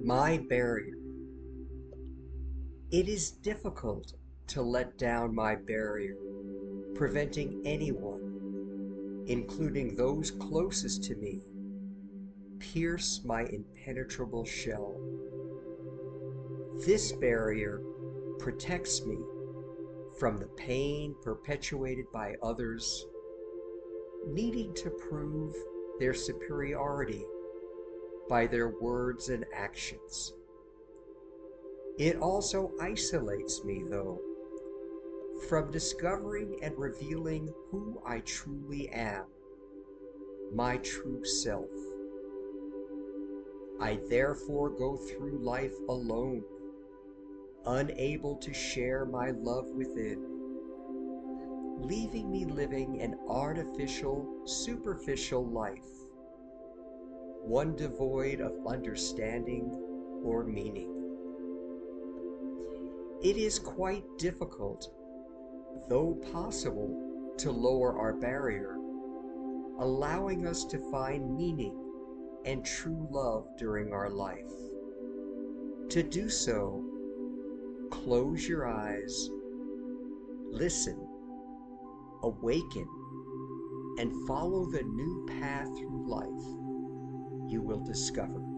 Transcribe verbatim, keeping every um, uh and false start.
My barrier. It is difficult to let down my barrier, preventing anyone, including those closest to me, pierce my impenetrable shell. This barrier protects me from the pain perpetuated by others, needing to prove their superiority by their words and actions. It also isolates me, though, from discovering and revealing who I truly am, my true self. I therefore go through life alone, unable to share my love within, leaving me living an artificial, superficial life, one devoid of understanding or meaning. It is quite difficult, though possible, to lower our barrier, allowing us to find meaning and true love during our life. To do so, close your eyes, listen, awaken, and follow the new path through life you will discover.